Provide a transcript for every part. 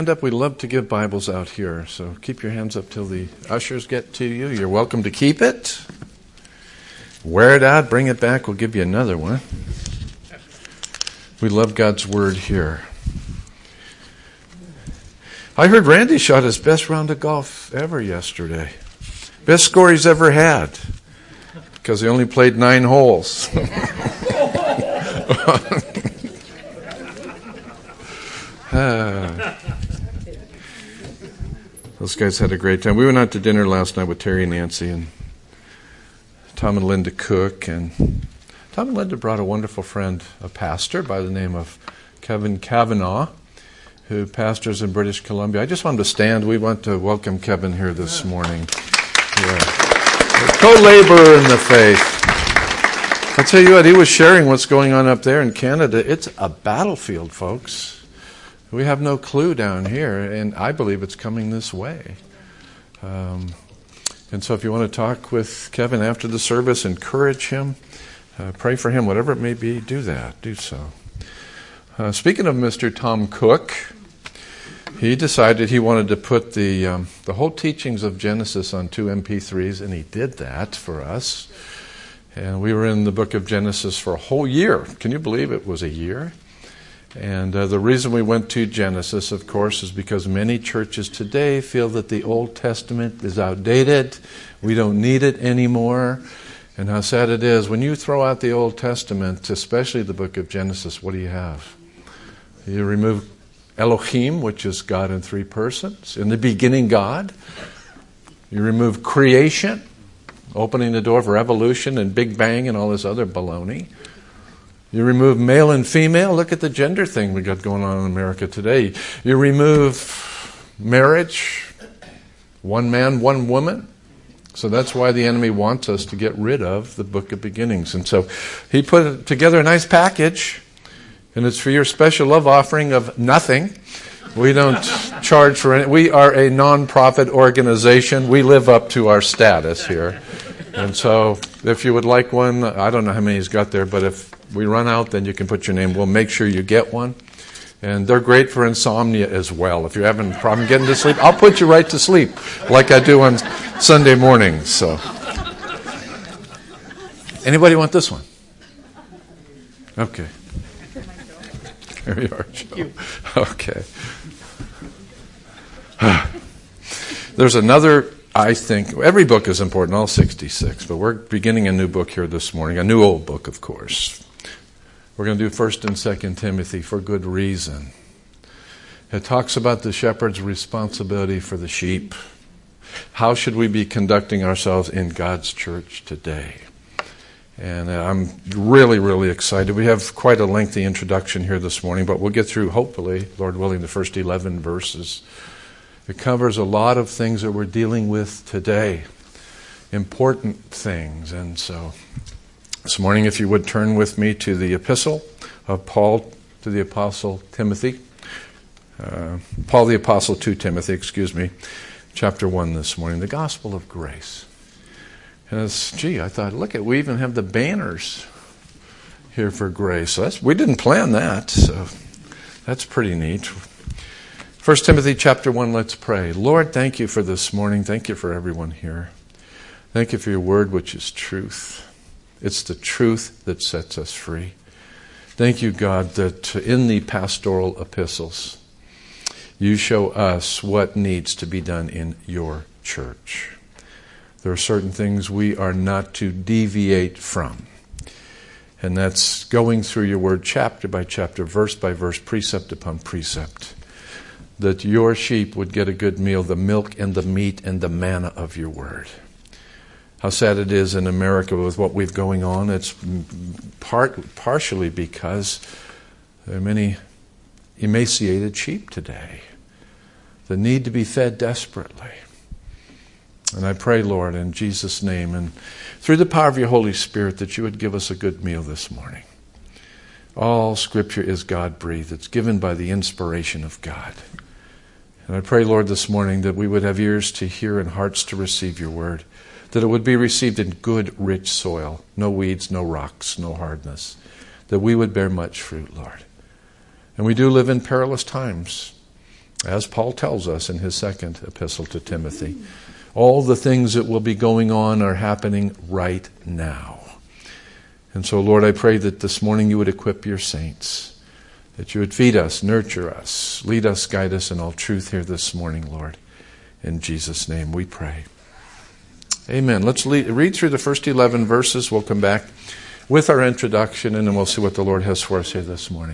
Hand up, we love to give Bibles out here, so keep your hands up till the ushers get to you. You're welcome to keep it. Wear it out, bring it back, we'll give you another one. We love God's Word here. I heard Randy shot his best round of golf ever yesterday. Best score he's ever had, because he only played 9 holes. Those guys had a great time. We went out to dinner last night with Terry and Nancy and Tom and Linda Cook. And Tom and Linda brought a wonderful friend, a pastor by the name of Kevin Kavanagh, who pastors in British Columbia. I just wanted to stand. We want to welcome Kevin here this morning. Yeah. Co-laborer in the faith. I'll tell you what, he was sharing what's going on up there in Canada. It's a battlefield, folks. We have no clue down here, and I believe it's coming this way. And so if you want to talk with Kevin after the service, encourage him, pray for him, whatever it may be, do that, do so. Speaking of Mr. Tom Cook, he decided he wanted to put the whole teachings of Genesis on 2 MP3s, and he did that for us. And we were in the book of Genesis for a whole year. Can you believe it was a year? And the reason we went to Genesis, of course, is because many churches today feel that the Old Testament is outdated. We don't need it anymore. And how sad it is. When you throw out the Old Testament, especially the book of Genesis, what do you have? You remove Elohim, which is God in 3 persons. In the beginning, God. You remove creation, opening the door for evolution and Big Bang and all this other baloney. You remove male and female. Look at the gender thing we got going on in America today. You remove marriage, 1 man, 1 woman. So that's why the enemy wants us to get rid of the book of beginnings. And so he put together a nice package, and it's for your special love offering of nothing. We don't charge for any. We are a non-profit organization. We live up to our status here. And so if you would like one, I don't know how many he's got there, but if we run out, then you can put your name. We'll make sure you get one. And they're great for insomnia as well. If you're having a problem getting to sleep, I'll put you right to sleep like I do on Sunday mornings. So, anybody want this one? Okay. There you are, Joe. Okay. There's another, I think, every book is important, all 66, but we're beginning a new book here this morning, a new old book, of course. We're going to do 1 and 2 Timothy for good reason. It talks about the shepherd's responsibility for the sheep. How should we be conducting ourselves in God's church today? And I'm really, really excited. We have quite a lengthy introduction here this morning, but we'll get through, hopefully, Lord willing, the first 11 verses. It covers a lot of things that we're dealing with today, important things. And so this morning, if you would turn with me to the epistle of Paul to the Apostle Timothy. Paul the Apostle to Timothy, chapter 1 this morning, the Gospel of Grace. And I thought, look at, we even have the banners here for grace. So we didn't plan that, so that's pretty neat. 1 Timothy chapter 1, let's pray. Lord, thank you for this morning. Thank you for everyone here. Thank you for your word, which is truth. It's the truth that sets us free. Thank you, God, that in the pastoral epistles, you show us what needs to be done in your church. There are certain things we are not to deviate from. And that's going through your word chapter by chapter, verse by verse, precept upon precept. That your sheep would get a good meal, the milk and the meat and the manna of your word. How sad it is in America with what we've going on. It's partially because there are many emaciated sheep today that need to be fed desperately. And I pray, Lord, in Jesus' name, and through the power of your Holy Spirit, that you would give us a good meal this morning. All Scripture is God-breathed. It's given by the inspiration of God. And I pray, Lord, this morning that we would have ears to hear and hearts to receive your word, that it would be received in good, rich soil, no weeds, no rocks, no hardness, that we would bear much fruit, Lord. And we do live in perilous times. as Paul tells us in his second epistle to Timothy. All the things that will be going on are happening right now. And so, Lord, I pray that this morning you would equip your saints, that you would feed us, nurture us, lead us, guide us in all truth here this morning, Lord. In Jesus' name we pray. Amen. Let's read through the first 11 verses. We'll come back with our introduction, and then we'll see what the Lord has for us here this morning.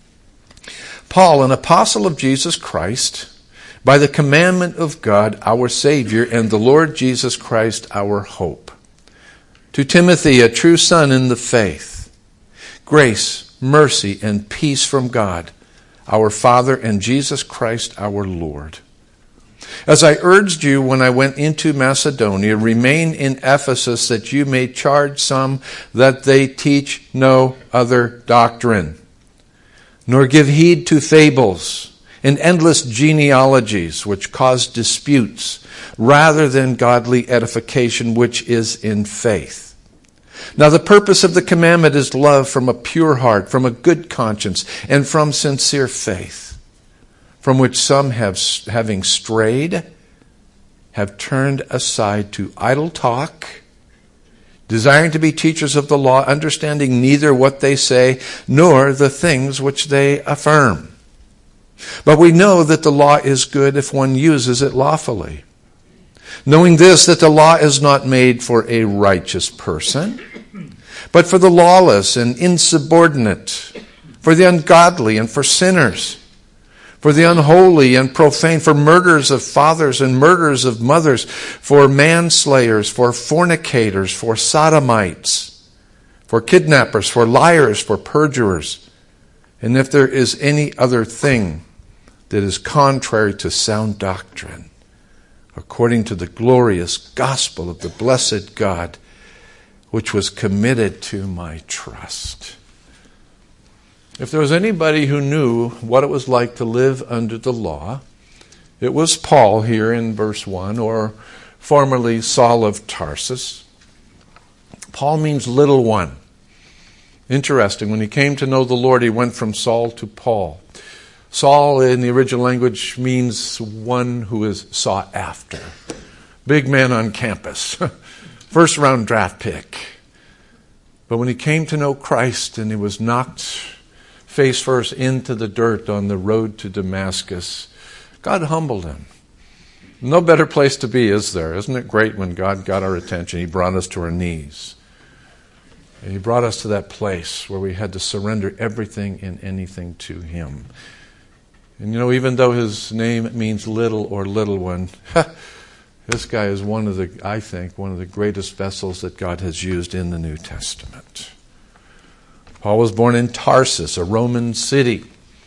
Paul, an apostle of Jesus Christ, by the commandment of God, our Savior, and the Lord Jesus Christ, our hope. To Timothy, a true son in the faith, grace, mercy, and peace from God, our Father, and Jesus Christ, our Lord. As I urged you when I went into Macedonia, remain in Ephesus, that you may charge some that they teach no other doctrine, nor give heed to fables and endless genealogies which cause disputes, rather than godly edification which is in faith. Now the purpose of the commandment is love from a pure heart, from a good conscience, and from sincere faith, from which some having strayed, have turned aside to idle talk, desiring to be teachers of the law, understanding neither what they say, nor the things which they affirm. But we know that the law is good if one uses it lawfully. Knowing this, that the law is not made for a righteous person, but for the lawless and insubordinate, for the ungodly and for sinners, for the unholy and profane, for murderers of fathers and murderers of mothers, for manslayers, for fornicators, for sodomites, for kidnappers, for liars, for perjurers, and if there is any other thing that is contrary to sound doctrine, according to the glorious gospel of the blessed God, which was committed to my trust. If there was anybody who knew what it was like to live under the law, it was Paul here in verse 1, or formerly Saul of Tarsus. Paul means little one. Interesting, when he came to know the Lord, he went from Saul to Paul. Saul in the original language means one who is sought after. Big man on campus. First round draft pick. But when he came to know Christ and he was knocked face first into the dirt on the road to Damascus, God humbled him. No better place to be, is there? Isn't it great when God got our attention? He brought us to our knees. And he brought us to that place where we had to surrender everything and anything to him. And you know, even though his name means little or little one, this guy is one of the greatest vessels that God has used in the New Testament. Paul was born in Tarsus, a Roman city.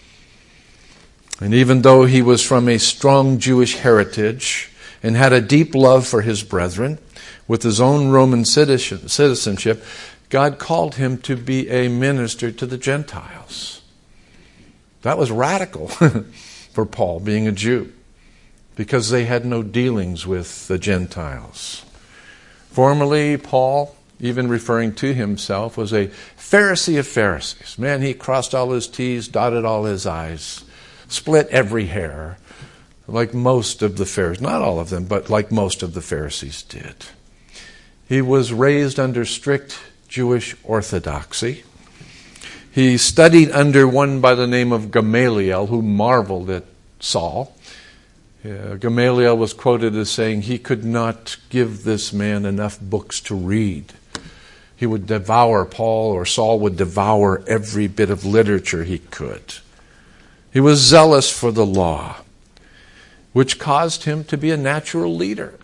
And even though he was from a strong Jewish heritage and had a deep love for his brethren, with his own Roman citizenship, God called him to be a minister to the Gentiles. That was radical for Paul, being a Jew, because they had no dealings with the Gentiles. Formerly, Paul, even referring to himself, was a Pharisee of Pharisees. Man, he crossed all his T's, dotted all his I's, split every hair, like most of the Pharisees. Not all of them, but like most of the Pharisees did. He was raised under strict Jewish orthodoxy. He studied under one by the name of Gamaliel, who marveled at Saul. Gamaliel was quoted as saying he could not give this man enough books to read. He would devour, Saul would devour every bit of literature he could. He was zealous for the law, which caused him to be a natural leader,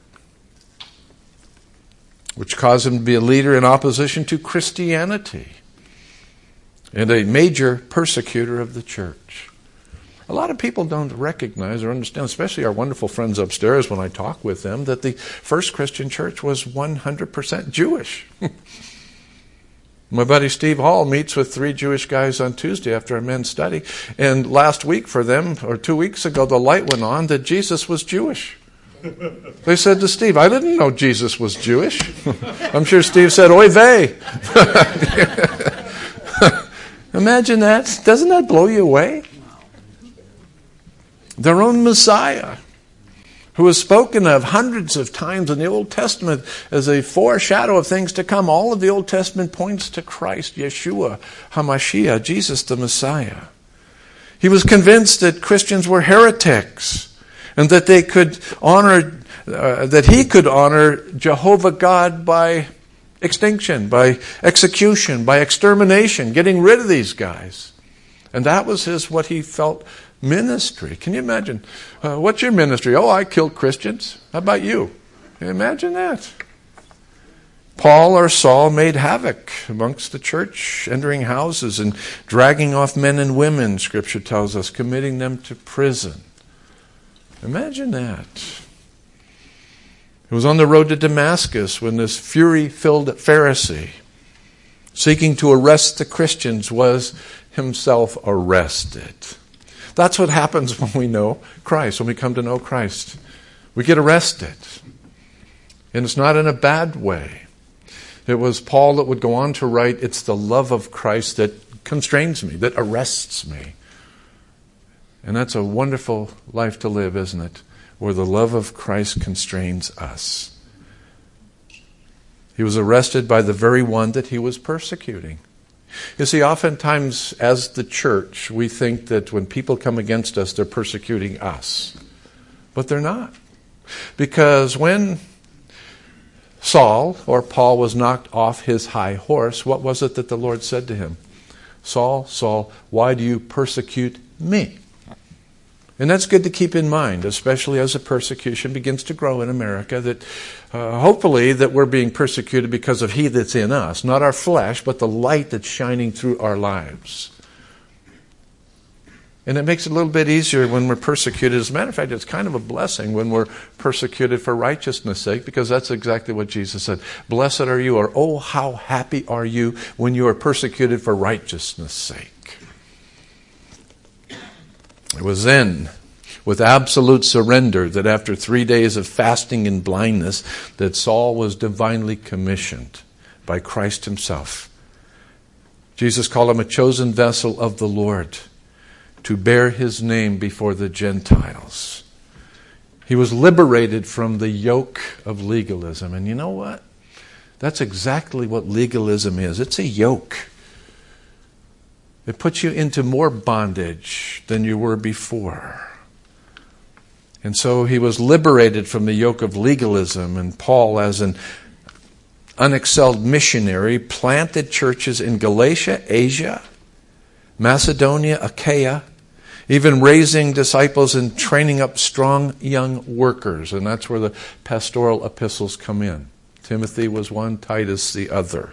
which caused him to be a leader in opposition to Christianity, and a major persecutor of the church. A lot of people don't recognize or understand, especially our wonderful friends upstairs when I talk with them, that the first Christian church was 100% Jewish. My buddy Steve Hall meets with 3 Jewish guys on Tuesday after a men's study, and last week for them, or 2 weeks ago, the light went on that Jesus was Jewish. They said to Steve, I didn't know Jesus was Jewish. I'm sure Steve said, oy vey. Imagine that. Doesn't that blow you away? Their own Messiah, who was spoken of hundreds of times in the Old Testament as a foreshadow of things to come. All of the Old Testament points to Christ, Yeshua, HaMashiach, Jesus the Messiah. He was convinced that Christians were heretics and that they could honor, that he could honor Jehovah God by extinction, by execution, by extermination, getting rid of these guys. And that was what he felt ministry. Can you imagine? What's your ministry? Oh, I killed Christians. How about you? Can you imagine that? Paul or Saul made havoc amongst the church, entering houses and dragging off men and women, Scripture tells us, committing them to prison. Imagine that. He was on the road to Damascus when this fury-filled Pharisee, seeking to arrest the Christians, was himself arrested. That's what happens when we know Christ, when we come to know Christ. We get arrested. And it's not in a bad way. It was Paul that would go on to write, it's the love of Christ that constrains me, that arrests me. And that's a wonderful life to live, isn't it? Where the love of Christ constrains us. He was arrested by the very one that he was persecuting. You see, oftentimes as the church, we think that when people come against us, they're persecuting us. But they're not. Because when Saul, or Paul, was knocked off his high horse, what was it that the Lord said to him? Saul, Saul, why do you persecute me? And that's good to keep in mind, especially as the persecution begins to grow in America, that hopefully that we're being persecuted because of he that's in us, not our flesh, but the light that's shining through our lives. And it makes it a little bit easier when we're persecuted. As a matter of fact, it's kind of a blessing when we're persecuted for righteousness' sake, because that's exactly what Jesus said. Blessed are you, or oh, how happy are you when you are persecuted for righteousness' sake. It was then, with absolute surrender, that after 3 days of fasting and blindness, that Saul was divinely commissioned by Christ himself. Jesus called him a chosen vessel of the Lord to bear his name before the Gentiles. He was liberated from the yoke of legalism. And you know what? That's exactly what legalism is. It's a yoke. It puts you into more bondage than you were before. And so he was liberated from the yoke of legalism, and Paul, as an unexcelled missionary, planted churches in Galatia, Asia, Macedonia, Achaia, even raising disciples and training up strong young workers. And that's where the pastoral epistles come in. Timothy was one, Titus the other.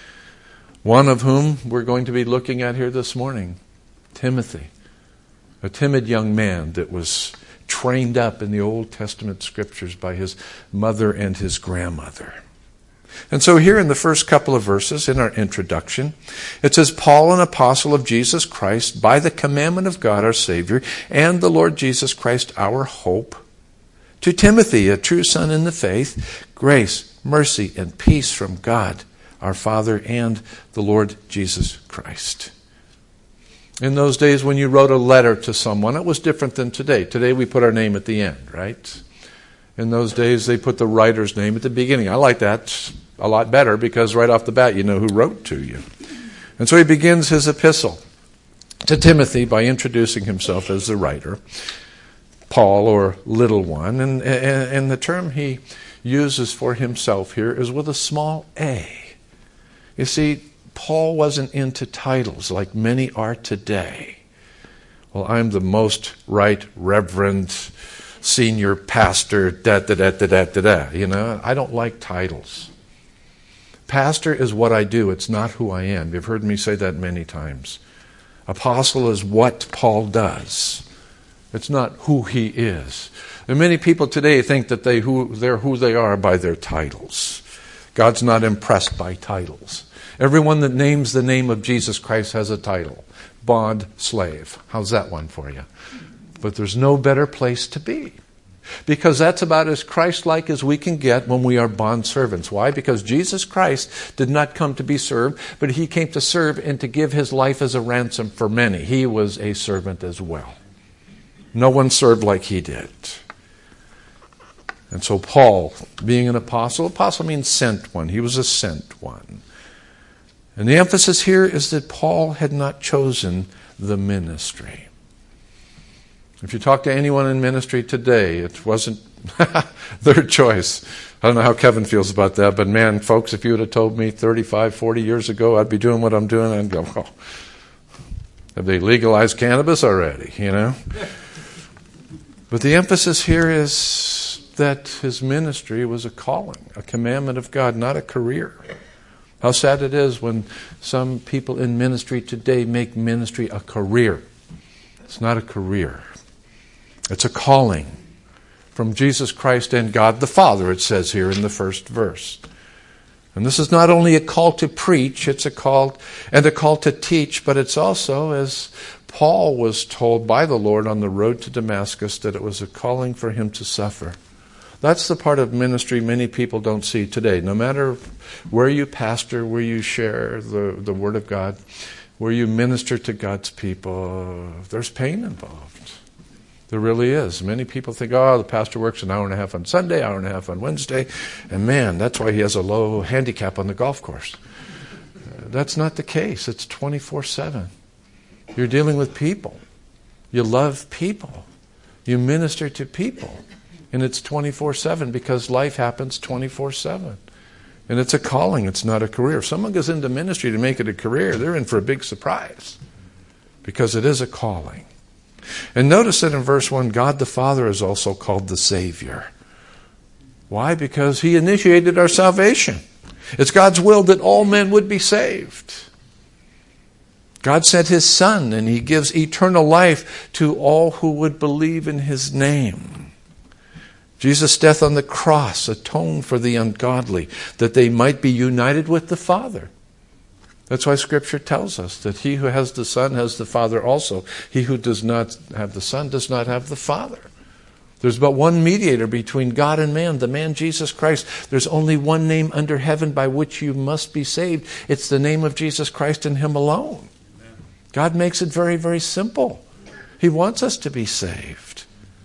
One of whom we're going to be looking at here this morning, Timothy, a timid young man that was trained up in the Old Testament scriptures by his mother and his grandmother. And so here in the first couple of verses in our introduction, it says, Paul, an apostle of Jesus Christ, by the commandment of God our Savior, and the Lord Jesus Christ our hope, to Timothy, a true son in the faith, grace, mercy, and peace from God our Father and the Lord Jesus Christ. In those days when you wrote a letter to someone, it was different than today. Today we put our name at the end, right? In those days they put the writer's name at the beginning. I like that a lot better because right off the bat you know who wrote to you. And so he begins his epistle to Timothy by introducing himself as the writer, Paul, or little one. And the term he uses for himself here is with a small a. You see, Paul wasn't into titles like many are today. Well, I'm the most right reverend senior pastor, da-da-da-da-da-da-da. You know, I don't like titles. Pastor is what I do. It's not who I am. You've heard me say that many times. Apostle is what Paul does. It's not who he is. And many people today think that they're who they are by their titles. God's not impressed by titles. Everyone that names the name of Jesus Christ has a title. Bond, slave. How's that one for you? But there's no better place to be. Because that's about as Christ-like as we can get when we are bond servants. Why? Because Jesus Christ did not come to be served, but he came to serve and to give his life as a ransom for many. He was a servant as well. No one served like he did. And so Paul, being an apostle means sent one. He was a sent one. And the emphasis here is that Paul had not chosen the ministry. If you talk to anyone in ministry today, it wasn't their choice. I don't know how Kevin feels about that, but man, folks, if you would have told me 35, 40 years ago I'd be doing what I'm doing, I'd go, oh, have they legalized cannabis already, you know? But the emphasis here is that his ministry was a calling, a commandment of God, not a career. How sad it is when some people in ministry today make ministry a career. It's not a career. It's a calling from Jesus Christ and God the Father, it says here in the first verse. And this is not only a call to preach, it's a call to teach, but it's also, as Paul was told by the Lord on the road to Damascus, that it was a calling for him to suffer. That's the part of ministry many people don't see today. No matter where you pastor, where you share the Word of God, where you minister to God's people, there's pain involved. There really is. Many people think, oh, the pastor works an hour and a half on Sunday, hour and a half on Wednesday, and man, that's why he has a low handicap on the golf course. That's not the case. It's 24/7. You're dealing with people. You love people. You minister to people. And it's 24/7 because life happens 24/7. And it's a calling. It's not a career. If someone goes into ministry to make it a career, they're in for a big surprise because it is a calling. And notice that in verse 1, God the Father is also called the Savior. Why? Because He initiated our salvation. It's God's will that all men would be saved. God sent His Son, and He gives eternal life to all who would believe in His name. Jesus' death on the cross atoned for the ungodly, that they might be united with the Father. That's why Scripture tells us that he who has the Son has the Father also. He who does not have the Son does not have the Father. There's but one mediator between God and man, the man Jesus Christ. There's only one name under heaven by which you must be saved. It's the name of Jesus Christ and Him alone. Amen. God makes it very, very simple. He wants us to be saved.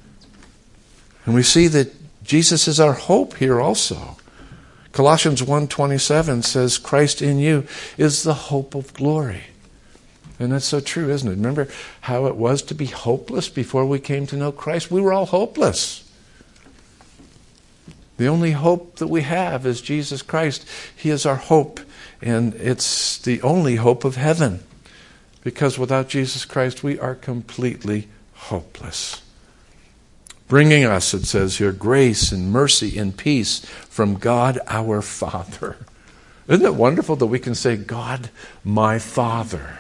And we see that Jesus is our hope here also. Colossians 1:27 says, Christ in you is the hope of glory. And that's so true, isn't it? Remember how it was to be hopeless before we came to know Christ? We were all hopeless. The only hope that we have is Jesus Christ. He is our hope, and it's the only hope of heaven. Because without Jesus Christ, we are completely hopeless. Bringing us, it says here, grace and mercy and peace from God our Father. Isn't it wonderful that we can say, God, my Father?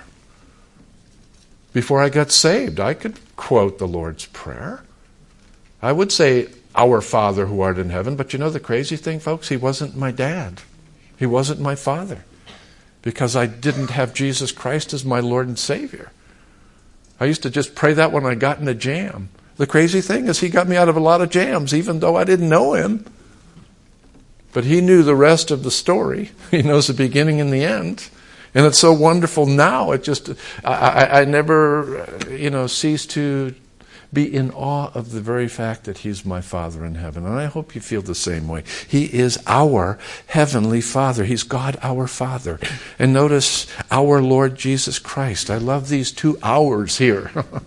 Before I got saved, I could quote the Lord's Prayer. I would say, our Father who art in heaven, but you know the crazy thing, folks? He wasn't my dad. He wasn't my father. Because I didn't have Jesus Christ as my Lord and Savior. I used to just pray that when I got in a jam. The crazy thing is He got me out of a lot of jams, even though I didn't know Him. But He knew the rest of the story. He knows the beginning and the end. And it's so wonderful now. It just, I never, cease to be in awe of the very fact that He's my Father in heaven. And I hope you feel the same way. He is our Heavenly Father. He's God our Father. And notice, our Lord Jesus Christ. I love these two ours here.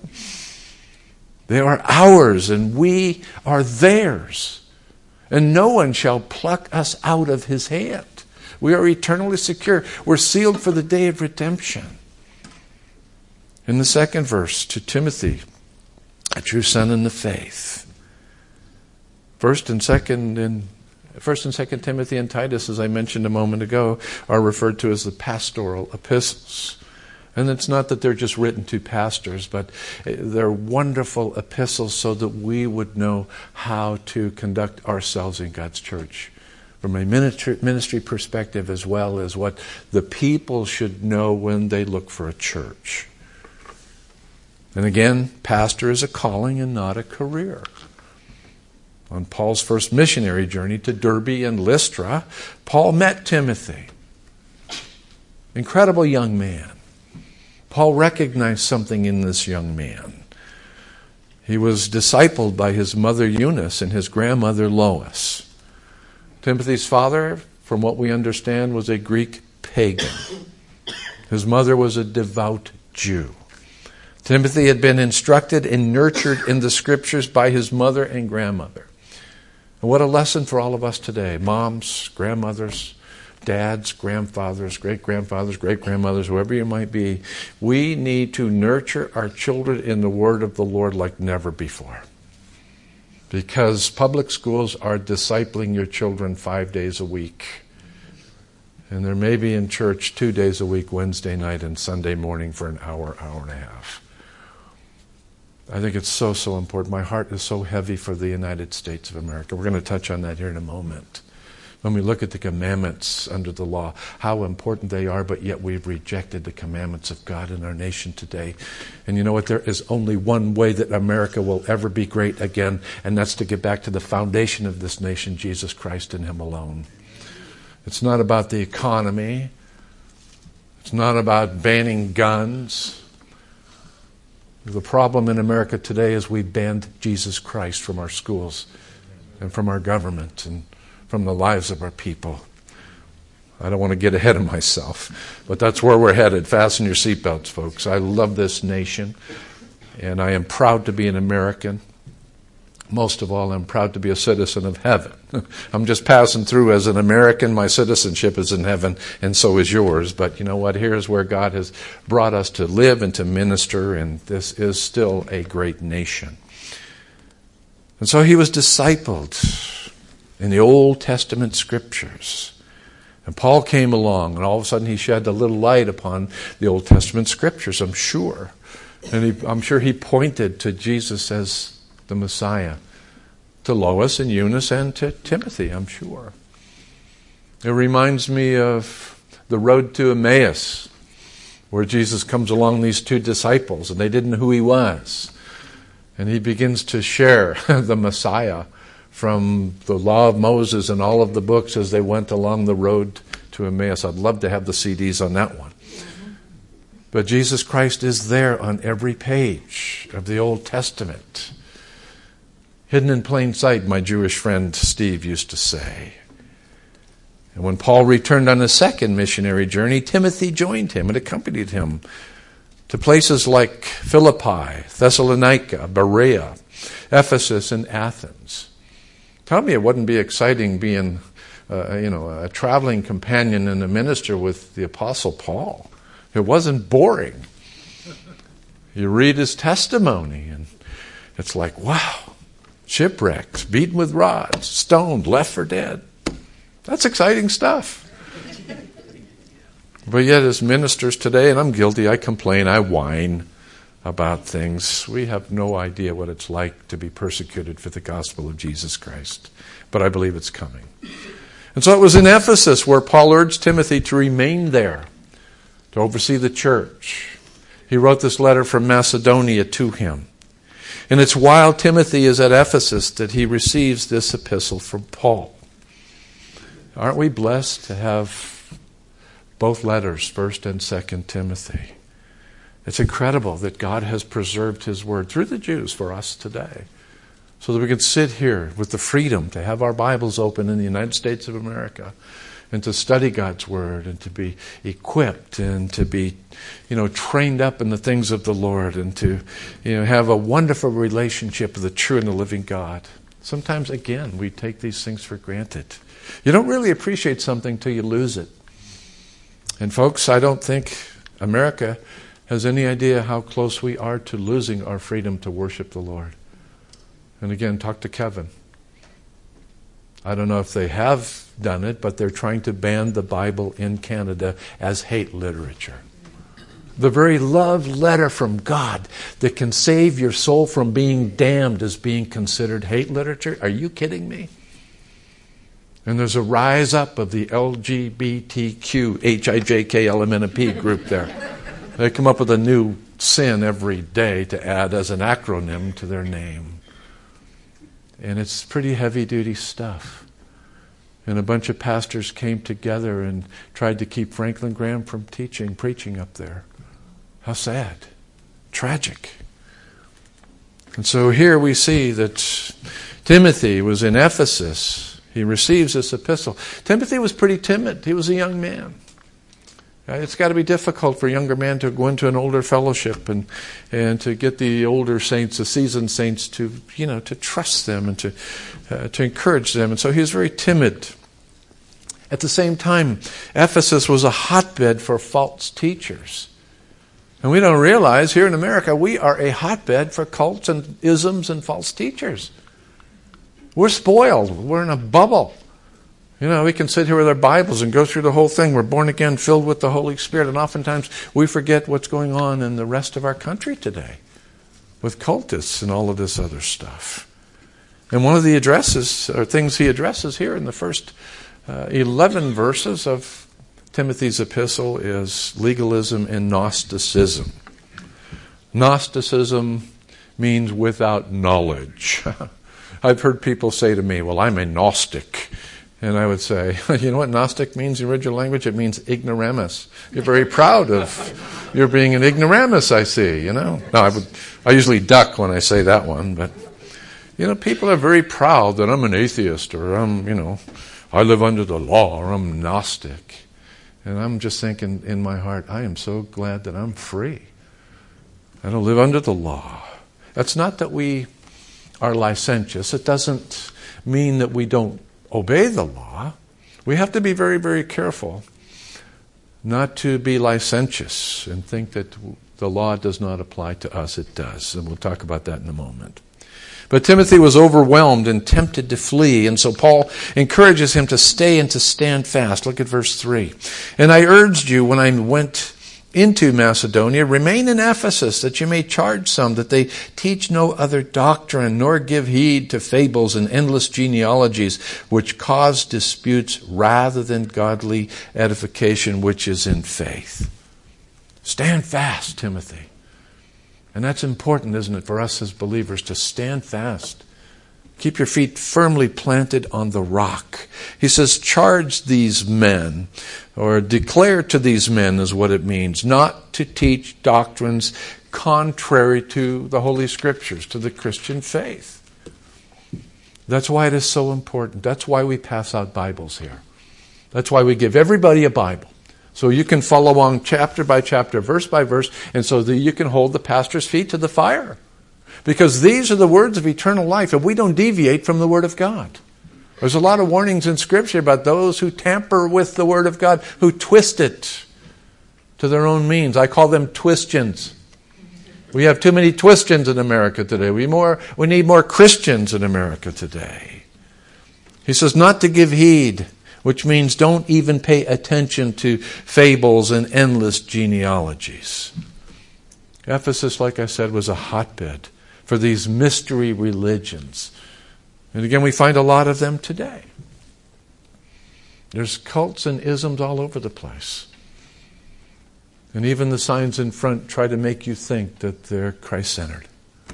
They are ours, and we are theirs. And no one shall pluck us out of His hand. We are eternally secure. We're sealed for the day of redemption. In the second verse, to Timothy, a true son in the faith. First and second Timothy and Titus, as I mentioned a moment ago, are referred to as the pastoral epistles. And it's not that they're just written to pastors, but they're wonderful epistles so that we would know how to conduct ourselves in God's church from a ministry perspective, as well as what the people should know when they look for a church. And again, pastor is a calling and not a career. On Paul's first missionary journey to Derbe and Lystra, Paul met Timothy. Incredible young man. Paul recognized something in this young man. He was discipled by his mother Eunice and his grandmother Lois. Timothy's father, from what we understand, was a Greek pagan. His mother was a devout Jew. Timothy had been instructed and nurtured in the Scriptures by his mother and grandmother. And what a lesson for all of us today. Moms, grandmothers, dads, grandfathers, great-grandfathers, great-grandmothers, whoever you might be. We need to nurture our children in the Word of the Lord like never before. Because public schools are discipling your children 5 days a week. And they're maybe in church 2 days a week, Wednesday night and Sunday morning for an hour, hour and a half. I think it's so, so important. My heart is so heavy for the United States of America. We're going to touch on that here in a moment. When we look at the commandments under the law, how important they are, but yet we've rejected the commandments of God in our nation today. And you know what? There is only one way that America will ever be great again, and that's to get back to the foundation of this nation, Jesus Christ and Him alone. It's not about the economy. It's not about banning guns. The problem in America today is we banned Jesus Christ from our schools and from our government and from the lives of our people. I don't want to get ahead of myself, but that's where we're headed. Fasten your seatbelts, folks. I love this nation, and I am proud to be an American. Most of all, I'm proud to be a citizen of heaven. I'm just passing through as an American. My citizenship is in heaven, and so is yours. But you know what? Here's where God has brought us to live and to minister, and this is still a great nation. And so he was discipled in the Old Testament Scriptures. And Paul came along, and all of a sudden he shed a little light upon the Old Testament Scriptures, I'm sure. And I'm sure he pointed to Jesus as the Messiah, to Lois and Eunice and to Timothy, I'm sure. It reminds me of the road to Emmaus, where Jesus comes along these two disciples, and they didn't know who he was. And he begins to share the Messiah from the law of Moses and all of the books as they went along the road to Emmaus. I'd love to have the CDs on that one. But Jesus Christ is there on every page of the Old Testament. Hidden in plain sight, my Jewish friend Steve used to say. And when Paul returned on his second missionary journey, Timothy joined him and accompanied him to places like Philippi, Thessalonica, Berea, Ephesus, and Athens. Tell me it wouldn't be exciting being a traveling companion and a minister with the Apostle Paul. It wasn't boring. You read his testimony, and it's like, wow. Shipwrecked, beaten with rods, stoned, left for dead. That's exciting stuff. But yet as ministers today, and I'm guilty, I complain, I whine about things. We have no idea what it's like to be persecuted for the gospel of Jesus Christ. But I believe it's coming. And so it was in Ephesus where Paul urged Timothy to remain there, to oversee the church. He wrote this letter from Macedonia to him. And it's while Timothy is at Ephesus that he receives this epistle from Paul. Aren't we blessed to have both letters, 1st and 2nd Timothy? It's incredible that God has preserved His Word through the Jews for us today, so that we can sit here with the freedom to have our Bibles open in the United States of America and to study God's Word and to be equipped and to be, trained up in the things of the Lord and to, have a wonderful relationship with the true and the living God. Sometimes, again, we take these things for granted. You don't really appreciate something till you lose it. And folks, I don't think America has any idea how close we are to losing our freedom to worship the Lord. And again, talk to Kevin. I don't know if they have done it, but they're trying to ban the Bible in Canada as hate literature. The very love letter from God that can save your soul from being damned is being considered hate literature. Are you kidding me? And there's a rise up of the LGBTQ, HIJKLMNP group there. They come up with a new sin every day to add as an acronym to their name. And it's pretty heavy-duty stuff. And a bunch of pastors came together and tried to keep Franklin Graham from preaching up there. How sad. Tragic. And so here we see that Timothy was in Ephesus. He receives this epistle. Timothy was pretty timid. He was a young man. It's got to be difficult for a younger man to go into an older fellowship and to get the older saints, the seasoned saints, to trust them and to encourage them. And so he was very timid. At the same time, Ephesus was a hotbed for false teachers. And we don't realize here in America we are a hotbed for cults and isms and false teachers. We're spoiled. We're in a bubble. We can sit here with our Bibles and go through the whole thing. We're born again, filled with the Holy Spirit, and oftentimes we forget what's going on in the rest of our country today with cultists and all of this other stuff. And one of the addresses, or things he addresses here in the first 11 verses of Timothy's epistle is legalism and Gnosticism. Gnosticism means without knowledge. I've heard people say to me, well, I'm a Gnostic. And I would say, you know what Gnostic means in the original language? It means ignoramus. You're very proud of your being an ignoramus, I see, No, I usually duck when I say that one, but, people are very proud that I'm an atheist or I live under the law or I'm Gnostic. And I'm just thinking in my heart, I am so glad that I'm free. I don't live under the law. That's not that we are licentious. It doesn't mean that we don't obey the law. We have to be very, very careful not to be licentious and think that the law does not apply to us. It does, and we'll talk about that in a moment. But Timothy was overwhelmed and tempted to flee, and so Paul encourages him to stay and to stand fast. Look at verse 3. And I urged you when I went into Macedonia, remain in Ephesus, that you may charge some that they teach no other doctrine, nor give heed to fables and endless genealogies, which cause disputes rather than godly edification, which is in faith. Stand fast, Timothy. And that's important, isn't it, for us as believers to stand fast. Keep your feet firmly planted on the rock. He says, charge these men, or declare to these men is what it means, not to teach doctrines contrary to the Holy Scriptures, to the Christian faith. That's why it is so important. That's why we pass out Bibles here. That's why we give everybody a Bible. So you can follow along chapter by chapter, verse by verse, and so that you can hold the pastor's feet to the fire. Because these are the words of eternal life, and we don't deviate from the Word of God. There's a lot of warnings in Scripture about those who tamper with the Word of God, who twist it to their own means. I call them twistians. We have too many twistians in America today. We need more Christians in America today. He says not to give heed, which means don't even pay attention to fables and endless genealogies. Ephesus, like I said, was a hotbed for these mystery religions. And again, we find a lot of them today. There's cults and isms all over the place. And even the signs in front try to make you think that they're Christ-centered.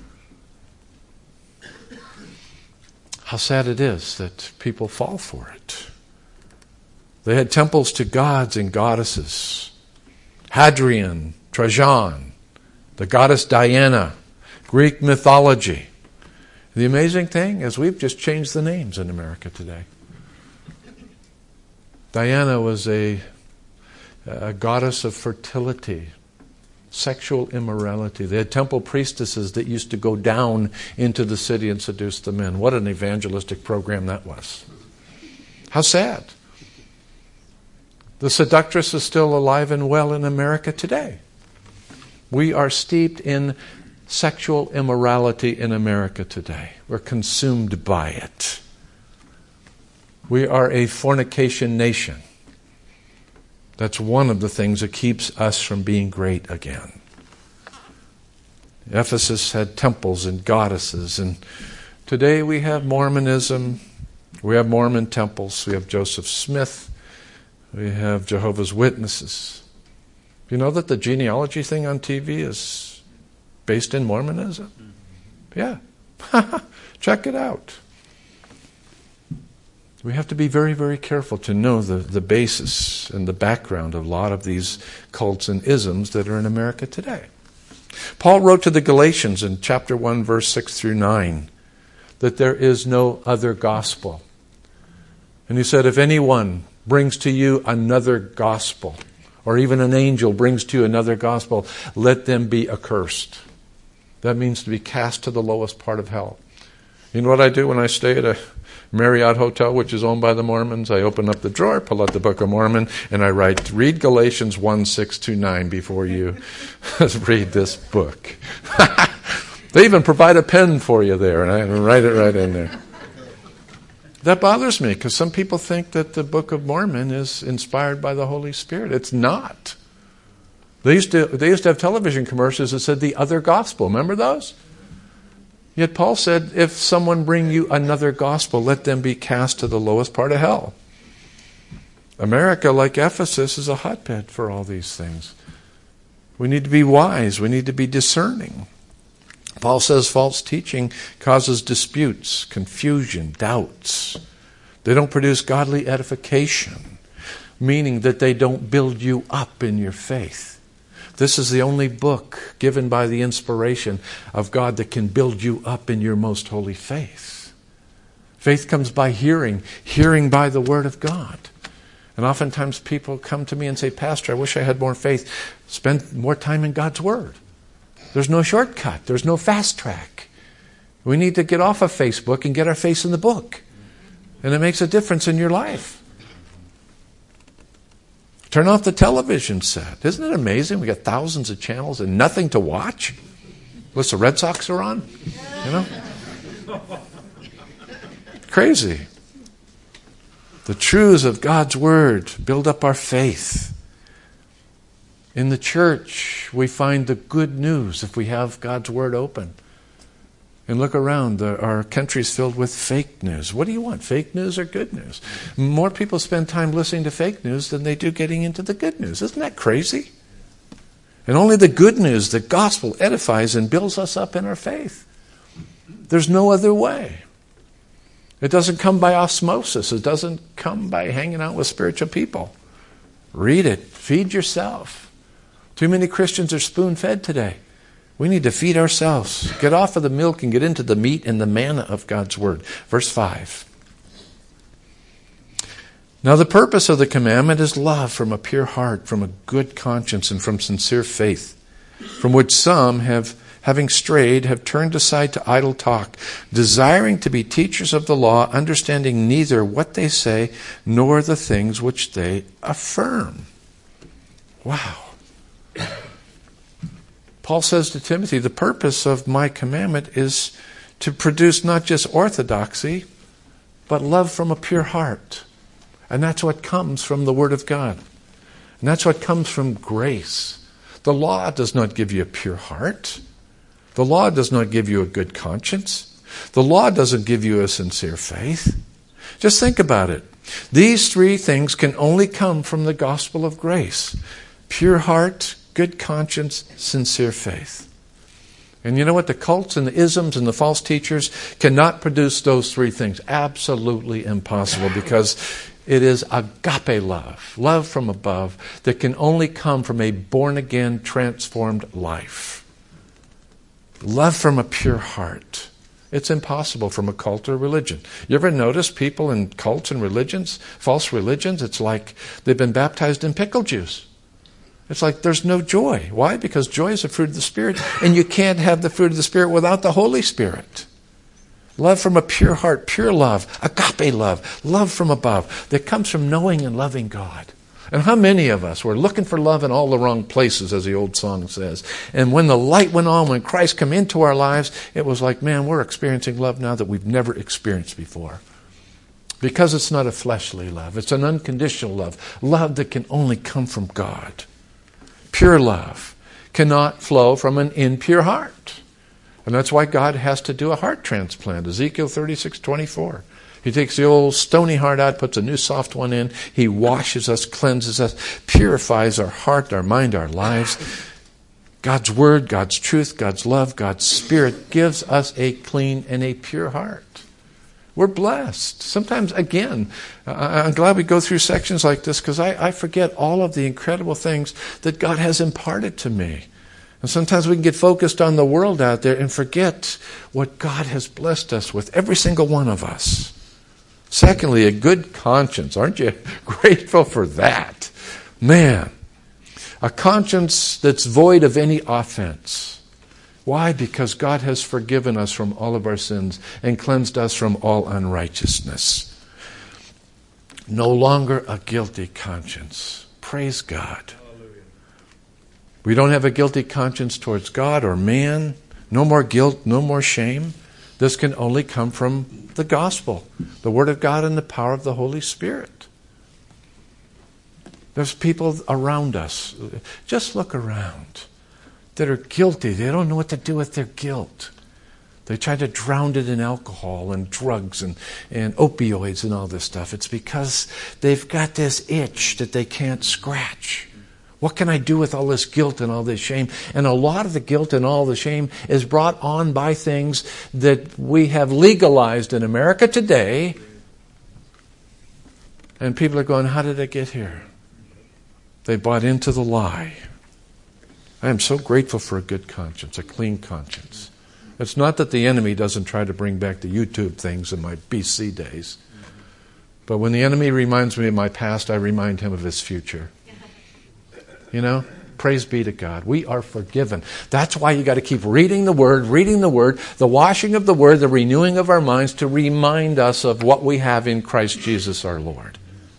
How sad it is that people fall for it. They had temples to gods and goddesses. Hadrian, Trajan, the goddess Diana, Greek mythology. The amazing thing is we've just changed the names in America today. Diana was a goddess of fertility, sexual immorality. They had temple priestesses that used to go down into the city and seduce the men. What an evangelistic program that was. How sad. The seductress is still alive and well in America today. We are steeped in sexual immorality in America today. We're consumed by it. We are a fornication nation. That's one of the things that keeps us from being great again. Ephesus had temples and goddesses, and today we have Mormonism. We have Mormon temples. We have Joseph Smith. We have Jehovah's Witnesses. You know that the genealogy thing on TV is based in Mormonism? Yeah. Check it out. We have to be very, very careful to know the basis and the background of a lot of these cults and isms that are in America today. Paul wrote to the Galatians in chapter 1, verse 6 through 9, that there is no other gospel. And he said, if anyone brings to you another gospel, or even an angel brings to you another gospel, let them be accursed. That means to be cast to the lowest part of hell. You know what I do when I stay at a Marriott hotel, which is owned by the Mormons? I open up the drawer, pull out the Book of Mormon, and I write, read Galatians 1, 6 to 9 before you read this book. They even provide a pen for you there, and I write it right in there. That bothers me, because some people think that the Book of Mormon is inspired by the Holy Spirit. It's not. They used to have television commercials that said the other gospel. Remember those? Yet Paul said, if someone bring you another gospel, let them be cast to the lowest part of hell. America, like Ephesus, is a hotbed for all these things. We need to be wise. We need to be discerning. Paul says false teaching causes disputes, confusion, doubts. They don't produce godly edification, meaning that they don't build you up in your faith. This is the only book given by the inspiration of God that can build you up in your most holy faith. Faith comes by hearing, hearing by the Word of God. And oftentimes people come to me and say, Pastor, I wish I had more faith. Spend more time in God's Word. There's no shortcut. There's no fast track. We need to get off of Facebook and get our face in the book. And it makes a difference in your life. Turn off the television set. Isn't it amazing? We got thousands of channels and nothing to watch. Unless the Red Sox are on. You know? Crazy. The truths of God's Word build up our faith. In the church, we find the good news if we have God's Word open. And look around, our country's filled with fake news. What do you want, fake news or good news? More people spend time listening to fake news than they do getting into the good news. Isn't that crazy? And only the good news, the gospel, edifies and builds us up in our faith. There's no other way. It doesn't come by osmosis. It doesn't come by hanging out with spiritual people. Read it. Feed yourself. Too many Christians are spoon-fed today. We need to feed ourselves. Get off of the milk and get into the meat and the manna of God's Word. Verse 5. Now the purpose of the commandment is love from a pure heart, from a good conscience, and from sincere faith, from which some having strayed, have turned aside to idle talk, desiring to be teachers of the law, understanding neither what they say nor the things which they affirm. Wow. Paul says to Timothy, the purpose of my commandment is to produce not just orthodoxy, but love from a pure heart. And that's what comes from the Word of God. And that's what comes from grace. The law does not give you a pure heart. The law does not give you a good conscience. The law doesn't give you a sincere faith. Just think about it. These three things can only come from the gospel of grace. Pure heart, good conscience, sincere faith. And you know what? The cults and the isms and the false teachers cannot produce those three things. Absolutely impossible, because it is agape love, love from above, that can only come from a born-again, transformed life. Love from a pure heart. It's impossible from a cult or religion. You ever notice people in cults and religions, false religions, it's like they've been baptized in pickle juice. It's like there's no joy. Why? Because joy is a fruit of the Spirit, and you can't have the fruit of the Spirit without the Holy Spirit. Love from a pure heart, pure love, agape love, love from above, that comes from knowing and loving God. And how many of us were looking for love in all the wrong places, as the old song says. And when the light went on, when Christ came into our lives, it was like, man, we're experiencing love now that we've never experienced before. Because it's not a fleshly love. It's an unconditional love. Love that can only come from God. Pure love cannot flow from an impure heart. And that's why God has to do a heart transplant. Ezekiel 36:24. He takes the old stony heart out, puts a new soft one in. He washes us, cleanses us, purifies our heart, our mind, our lives. God's Word, God's truth, God's love, God's Spirit gives us a clean and a pure heart. We're blessed. Sometimes, again, I'm glad we go through sections like this, because I forget all of the incredible things that God has imparted to me. And sometimes we can get focused on the world out there and forget what God has blessed us with, every single one of us. Secondly, a good conscience. Aren't you grateful for that? Man, a conscience that's void of any offense. Why? Because God has forgiven us from all of our sins and cleansed us from all unrighteousness. No longer a guilty conscience. Praise God. We don't have a guilty conscience towards God or man. No more guilt, no more shame. This can only come from the gospel, the Word of God and the power of the Holy Spirit. There's people around us, just look around, that are guilty. They don't know what to do with their guilt. They try to drown it in alcohol and drugs and opioids and all this stuff. It's because they've got this itch that they can't scratch. What can I do with all this guilt and all this shame? And a lot of the guilt and all the shame is brought on by things that we have legalized in America today. And people are going, how did it get here? They bought into the lie. I am so grateful for a good conscience, a clean conscience. It's not that the enemy doesn't try to bring back the YouTube things in my BC days. But when the enemy reminds me of my past, I remind him of his future. You know, praise be to God. We are forgiven. That's why you got to keep reading the Word, the washing of the Word, the renewing of our minds to remind us of what we have in Christ Jesus our Lord.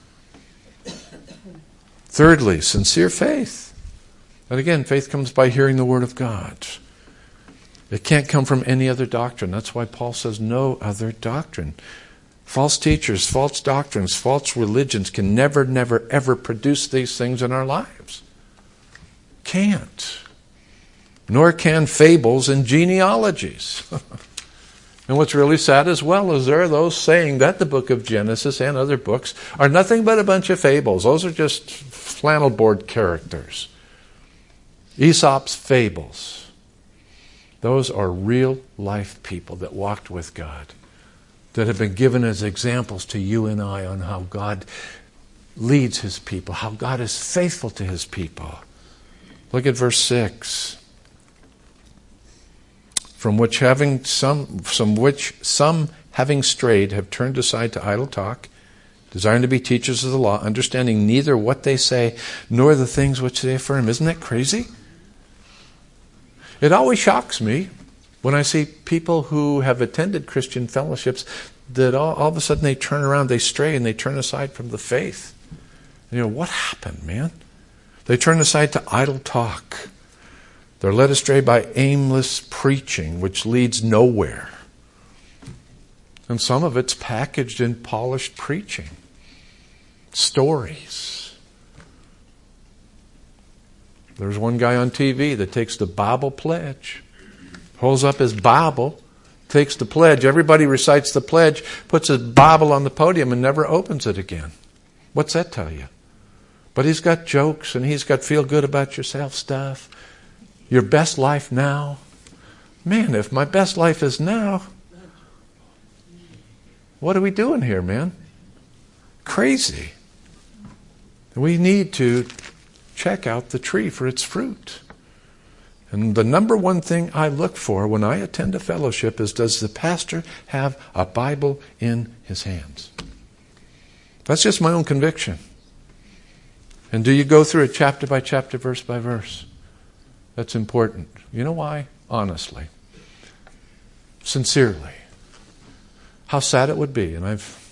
Thirdly, sincere faith. And again, faith comes by hearing the Word of God. It can't come from any other doctrine. That's why Paul says no other doctrine. False teachers, false doctrines, false religions can never, ever produce these things in our lives. Can't. Nor can fables and genealogies. And what's really sad as well is there are those saying that the book of Genesis and other books are nothing but a bunch of fables. Those are just flannel board characters. Aesop's fables. Those are real life people that walked with God, that have been given as examples to you and I on how God leads His people, how God is faithful to His people. Look at verse 6. From which some having strayed have turned aside to idle talk, desiring to be teachers of the law, understanding neither what they say nor the things which they affirm. Isn't that crazy? It always shocks me when I see people who have attended Christian fellowships that all of a sudden they turn around, they stray, and they turn aside from the faith. And you know, what happened, man? They turn aside to idle talk. They're led astray by aimless preaching, which leads nowhere. And some of it's packaged in polished preaching. Stories. There's one guy on TV that takes the Bible pledge, holds up his Bible, takes the pledge, everybody recites the pledge, puts his Bible on the podium and never opens it again. What's that tell you? But he's got jokes and he's got feel good about yourself stuff. Your best life now. Man, if my best life is now, what are we doing here, man? Crazy. We need to check out the tree for its fruit. And the number one thing I look for when I attend a fellowship is, does the pastor have a Bible in his hands? That's just my own conviction. And do you go through it chapter by chapter, verse by verse? That's important. You know why? Honestly. Sincerely. How sad it would be,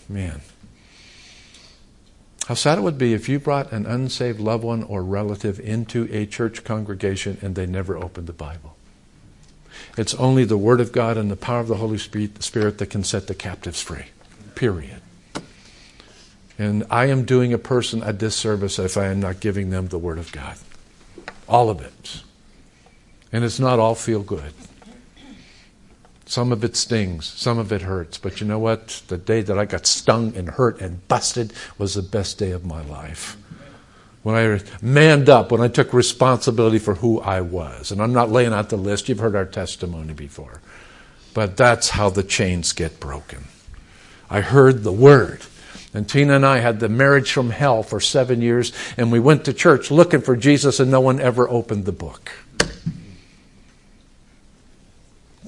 how sad it would be if you brought an unsaved loved one or relative into a church congregation and they never opened the Bible. It's only the Word of God and the power of the Holy Spirit that can set the captives free. Period. And I am doing a person a disservice if I am not giving them the Word of God. All of it. And it's not all feel good. Some of it stings. Some of it hurts. But you know what? The day that I got stung and hurt and busted was the best day of my life. When I manned up, when I took responsibility for who I was. And I'm not laying out the list. You've heard our testimony before. But that's how the chains get broken. I heard the Word. And Tina and I had the marriage from hell for 7 years. And we went to church looking for Jesus and no one ever opened the book.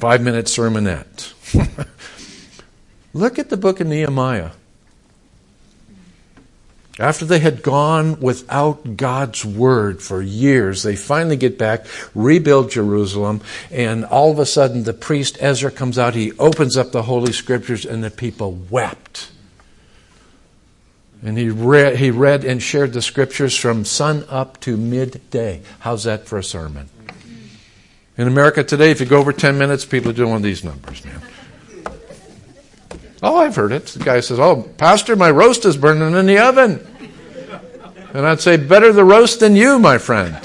5-minute sermonette. Look at the book of Nehemiah. After they had gone without God's word for years, they finally get back, rebuild Jerusalem, and all of a sudden the priest Ezra comes out, he opens up the Holy Scriptures, and the people wept. And he read and shared the Scriptures from sun up to midday. How's that for a sermon? In America today, if you go over 10 minutes, people are doing one of these numbers, man. Oh, I've heard it. The guy says, "Oh, Pastor, my roast is burning in the oven." And I'd say, "Better the roast than you, my friend."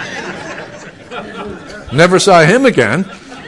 Never saw him again.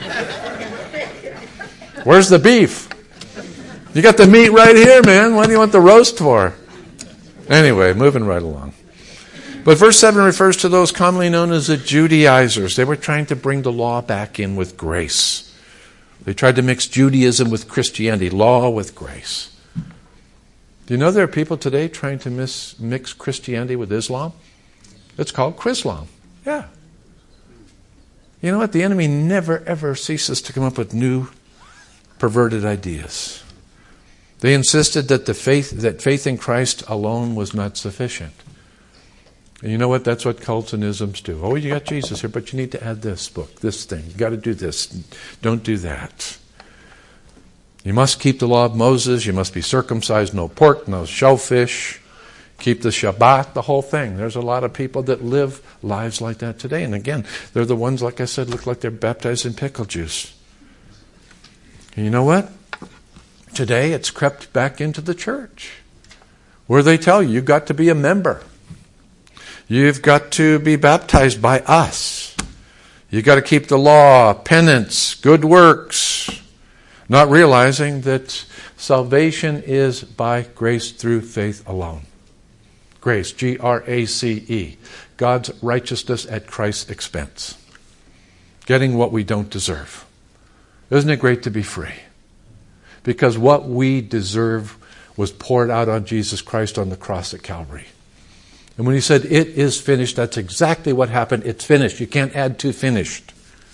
Where's the beef? You got the meat right here, man. What do you want the roast for? Anyway, moving right along. But verse 7 refers to those commonly known as the Judaizers. They were trying to bring the law back in with grace. They tried to mix Judaism with Christianity, law with grace. Do you know there are people today trying to mix Christianity with Islam? It's called Chrislam. Yeah. You know what? The enemy never, ever ceases to come up with new perverted ideas. They insisted that faith in Christ alone was not sufficient. And you know what? That's what cults and isms do. Oh, you got Jesus here, but you need to add this book, this thing. You got to do this. Don't do that. You must keep the law of Moses. You must be circumcised, no pork, no shellfish. Keep the Shabbat, the whole thing. There's a lot of people that live lives like that today. And again, they're the ones, like I said, look like they're baptized in pickle juice. And you know what? Today it's crept back into the church where they tell you you've got to be a member. You've got to be baptized by us. You've got to keep the law, penance, good works, not realizing that salvation is by grace through faith alone. Grace, G-R-A-C-E, God's righteousness at Christ's expense. Getting what we don't deserve. Isn't it great to be free? Because what we deserve was poured out on Jesus Christ on the cross at Calvary. And when he said, "It is finished," that's exactly what happened. It's finished. You can't add to finished.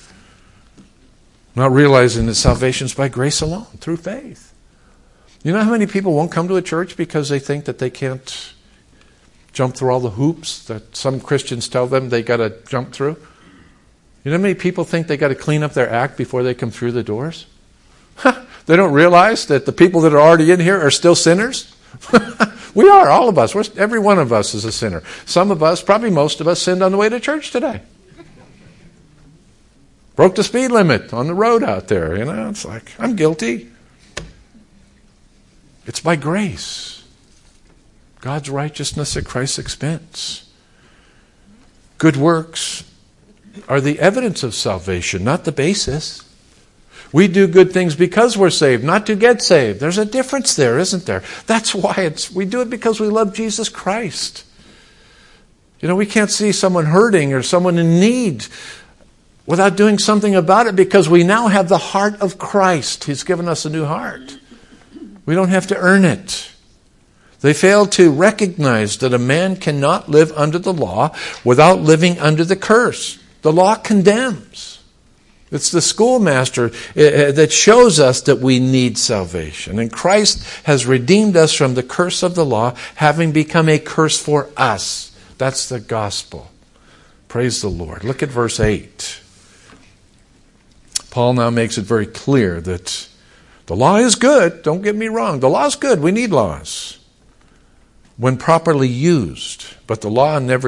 Not realizing that salvation is by grace alone, through faith. You know how many people won't come to a church because they think that they can't jump through all the hoops that some Christians tell them they got to jump through? You know how many people think they got to clean up their act before they come through the doors? They don't realize that the people that are already in here are still sinners? We are, all of us. Every one of us is a sinner. Some of us, probably most of us, sinned on the way to church today. Broke the speed limit on the road out there. You know, it's like, I'm guilty. It's by grace. God's righteousness at Christ's expense. Good works are the evidence of salvation, not the basis. We do good things because we're saved, not to get saved. There's a difference there, isn't there? That's why we do it because we love Jesus Christ. You know, we can't see someone hurting or someone in need without doing something about it because we now have the heart of Christ. He's given us a new heart. We don't have to earn it. They fail to recognize that a man cannot live under the law without living under the curse. The law condemns. It's the schoolmaster that shows us that we need salvation. And Christ has redeemed us from the curse of the law, having become a curse for us. That's the gospel. Praise the Lord. Look at verse 8. Paul now makes it very clear that the law is good. Don't get me wrong. The law is good. We need laws when properly used. But the law never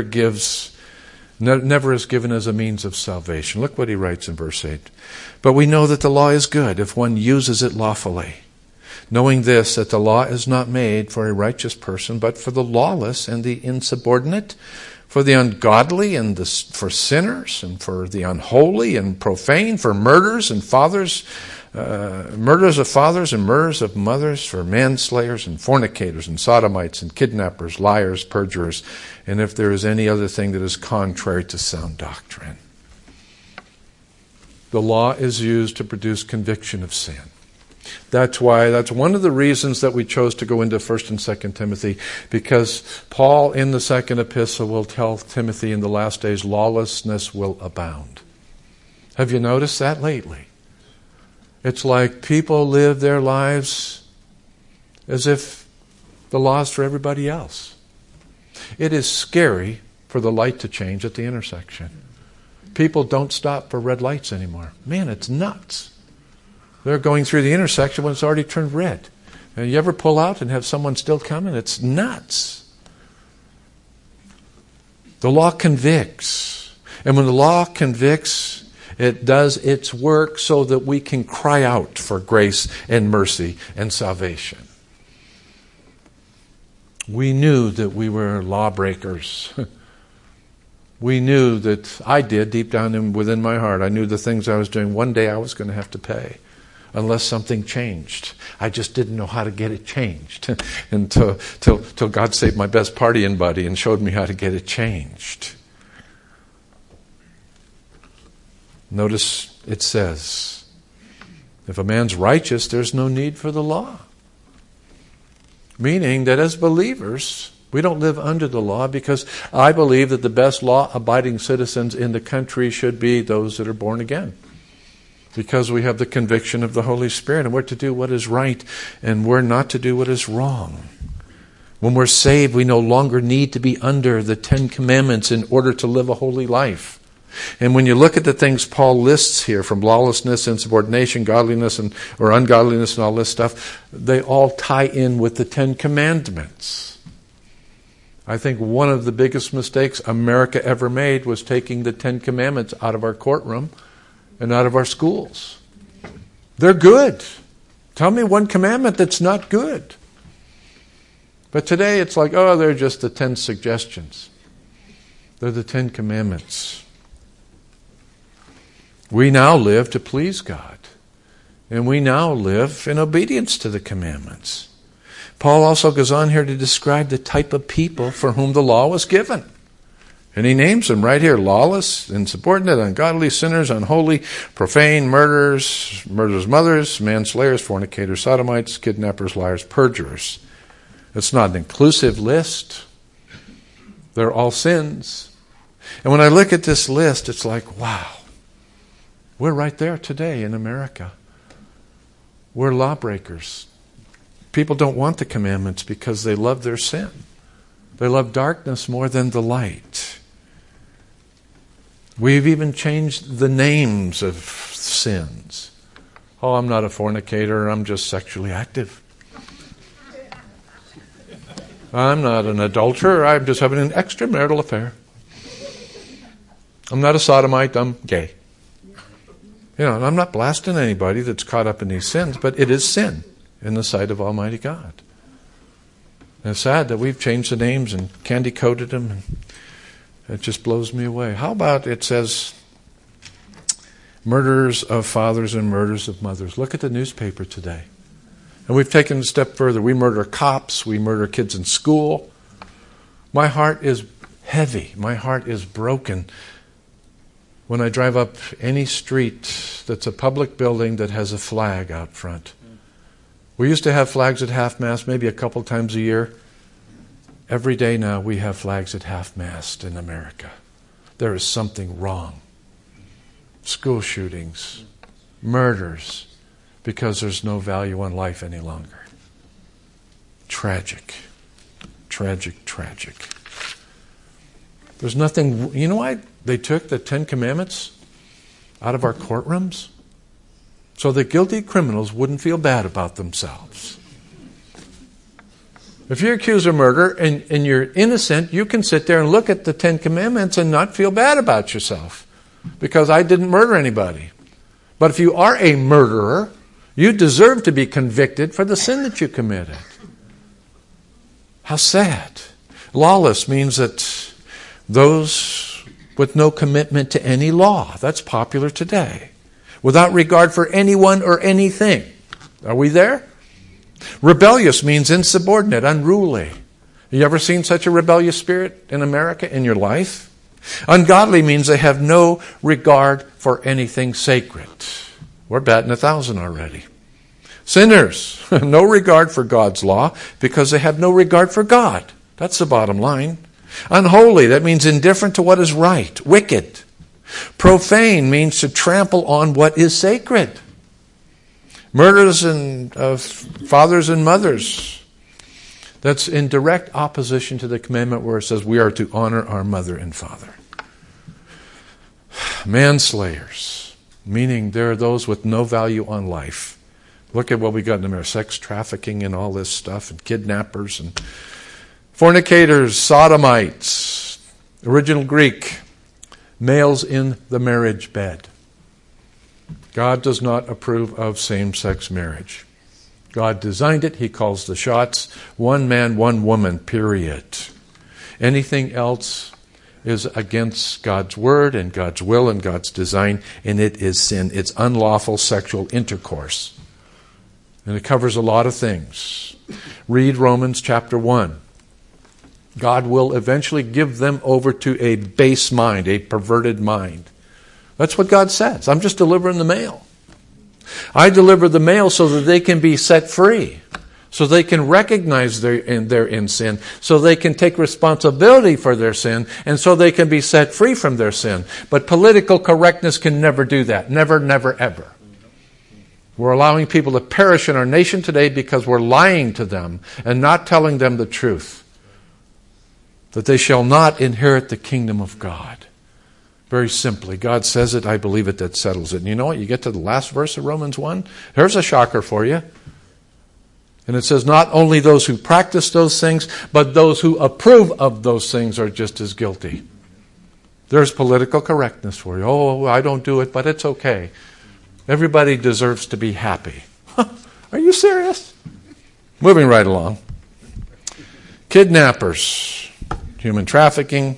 is given as a means of salvation. Look what he writes in verse 8. But we know that the law is good if one uses it lawfully, knowing this, that the law is not made for a righteous person, but for the lawless and the insubordinate, for the ungodly and for sinners, and for the unholy and profane, for murderers and fathers, murders of fathers and murders of mothers, for manslayers and fornicators and sodomites and kidnappers, liars, perjurers, and if there is any other thing that is contrary to sound doctrine. The law is used to produce conviction of sin. That's one of the reasons that we chose to go into 1 and 2 Timothy, because Paul in the second epistle will tell Timothy in the last days lawlessness will abound. Have you noticed that lately? It's like people live their lives as if the law is for everybody else. It is scary for the light to change at the intersection. People don't stop for red lights anymore. Man, it's nuts. They're going through the intersection when it's already turned red. And you ever pull out and have someone still coming? It's nuts. The law convicts. And when the law convicts, it does its work so that we can cry out for grace and mercy and salvation. We knew that we were lawbreakers. We knew that I did deep down within my heart. I knew the things I was doing, one day I was going to have to pay unless something changed. I just didn't know how to get it changed until God saved my best partying buddy and showed me how to get it changed. Notice it says, if a man's righteous, there's no need for the law. Meaning that as believers, we don't live under the law, because I believe that the best law-abiding citizens in the country should be those that are born again. Because we have the conviction of the Holy Spirit, and we're to do what is right, and we're not to do what is wrong. When we're saved, we no longer need to be under the 10 Commandments in order to live a holy life. And when you look at the things Paul lists here, from lawlessness, insubordination, godliness, or ungodliness, and all this stuff, they all tie in with the 10 Commandments. I think one of the biggest mistakes America ever made was taking the 10 Commandments out of our courtroom and out of our schools. They're good. Tell me one commandment that's not good. But today it's like, oh, they're just the 10 suggestions. They're the 10 Commandments. We now live to please God. And we now live in obedience to the commandments. Paul also goes on here to describe the type of people for whom the law was given. And he names them right here: lawless, insubordinate, ungodly, sinners, unholy, profane, murderers, mothers, manslayers, fornicators, sodomites, kidnappers, liars, perjurers. It's not an inclusive list. They're all sins. And when I look at this list, it's like, wow. We're right there today in America. We're lawbreakers. People don't want the commandments because they love their sin. They love darkness more than the light. We've even changed the names of sins. Oh, I'm not a fornicator, I'm just sexually active. I'm not an adulterer, I'm just having an extramarital affair. I'm not a sodomite, I'm gay. You know, and I'm not blasting anybody that's caught up in these sins, but it is sin in the sight of Almighty God. And it's sad that we've changed the names and candy-coated them, and it just blows me away. How about it says murders of fathers and murders of mothers? Look at the newspaper today. And we've taken it a step further. We murder cops. We murder kids in school. My heart is heavy. My heart is broken when I drive up any street that's a public building that has a flag out front. We used to have flags at half-mast maybe a couple times a year. Every day now we have flags at half-mast in America. There is something wrong. School shootings, murders, because there's no value on life any longer. Tragic. Tragic, tragic. There's nothing, you know why they took the 10 Commandments out of our courtrooms? So that guilty criminals wouldn't feel bad about themselves. If you're accused of murder and you're innocent, you can sit there and look at the 10 Commandments and not feel bad about yourself. Because I didn't murder anybody. But if you are a murderer, you deserve to be convicted for the sin that you committed. How sad. Lawless means that those with no commitment to any law. That's popular today. Without regard for anyone or anything. Are we there? Rebellious means insubordinate, unruly. You ever seen such a rebellious spirit in America in your life? Ungodly means they have no regard for anything sacred. We're batting 1,000 already. Sinners, no regard for God's law because they have no regard for God. That's the bottom line. Unholy, that means indifferent to what is right. Wicked. Profane means to trample on what is sacred. Murders of fathers and mothers. That's in direct opposition to the commandment where it says we are to honor our mother and father. Manslayers, meaning there are those with no value on life. Look at what we got in America, sex trafficking and all this stuff, and kidnappers and fornicators, sodomites. Original Greek, males in the marriage bed. God does not approve of same-sex marriage. God designed it. He calls the shots. One man, one woman, period. Anything else is against God's word and God's will and God's design, and it is sin. It's unlawful sexual intercourse. And it covers a lot of things. Read Romans chapter 1. God will eventually give them over to a base mind, a perverted mind. That's what God says. I'm just delivering the mail. I deliver the mail so that they can be set free, so they can recognize they're in sin, so they can take responsibility for their sin, and so they can be set free from their sin. But political correctness can never do that. Never, never, ever. We're allowing people to perish in our nation today because we're lying to them and not telling them the truth. That they shall not inherit the kingdom of God. Very simply, God says it, I believe it, that settles it. And you know what? You get to the last verse of Romans 1, there's a shocker for you. And it says, not only those who practice those things, but those who approve of those things are just as guilty. There's political correctness for you. Oh, I don't do it, but it's okay. Everybody deserves to be happy. Are you serious? Moving right along. Kidnappers, human trafficking.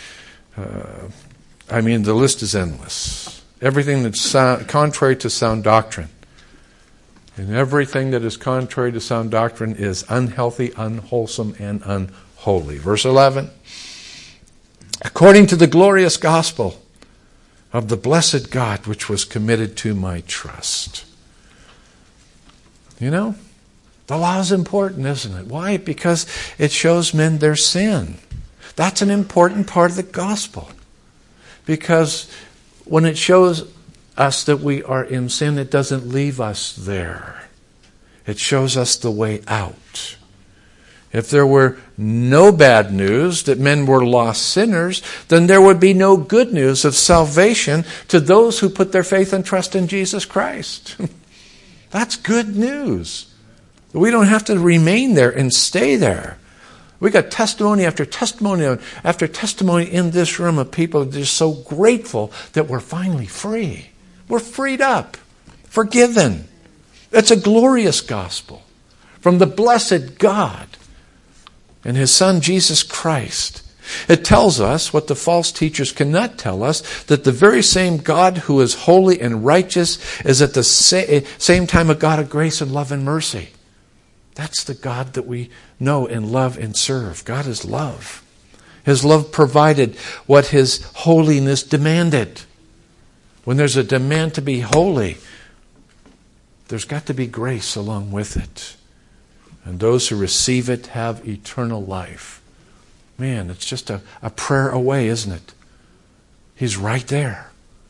The list is endless. Everything that's contrary to sound doctrine. And everything that is contrary to sound doctrine is unhealthy, unwholesome, and unholy. Verse 11. According to the glorious gospel of the blessed God, which was committed to my trust. You know, the law is important, isn't it? Why? Because it shows men their sin. That's an important part of the gospel. Because when it shows us that we are in sin, it doesn't leave us there. It shows us the way out. If there were no bad news that men were lost sinners, then there would be no good news of salvation to those who put their faith and trust in Jesus Christ. That's good news. We don't have to remain there and stay there. We got testimony after testimony after testimony in this room of people that are just so grateful that we're finally free. We're freed up, forgiven. It's a glorious gospel from the blessed God and His Son, Jesus Christ. It tells us what the false teachers cannot tell us, that the very same God who is holy and righteous is at the same time a God of grace and love and mercy. That's the God that we know and love and serve. God is love. His love provided what His holiness demanded. When there's a demand to be holy, there's got to be grace along with it. And those who receive it have eternal life. Man, it's just a prayer away, isn't it? He's right there.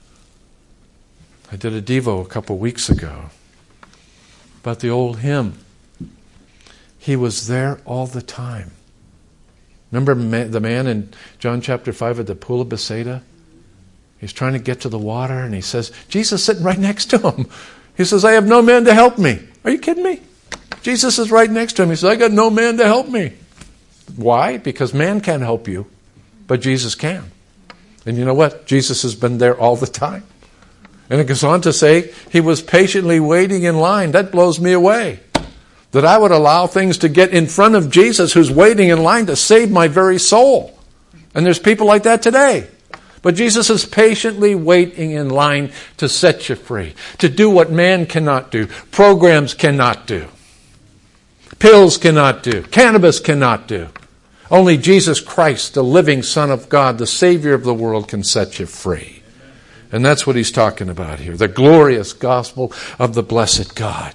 I did a Devo a couple weeks ago about the old hymn. He was there all the time. Remember the man in John chapter 5 at the pool of Bethsaida? He's trying to get to the water and he says, Jesus is sitting right next to him. He says, I have no man to help me. Are you kidding me? Jesus is right next to him. He says, I got no man to help me. Why? Because man can't help you, but Jesus can. And you know what? Jesus has been there all the time. And it goes on to say, He was patiently waiting in line. That blows me away. That I would allow things to get in front of Jesus who's waiting in line to save my very soul. And there's people like that today. But Jesus is patiently waiting in line to set you free. To do what man cannot do. Programs cannot do. Pills cannot do. Cannabis cannot do. Only Jesus Christ, the living Son of God, the Savior of the world, can set you free. And that's what He's talking about here. The glorious gospel of the blessed God.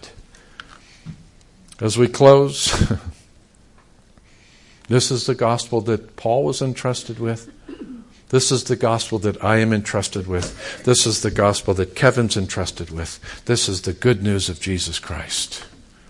As we close, this is the gospel that Paul was entrusted with. This is the gospel that I am entrusted with. This is the gospel that Kevin's entrusted with. This is the good news of Jesus Christ.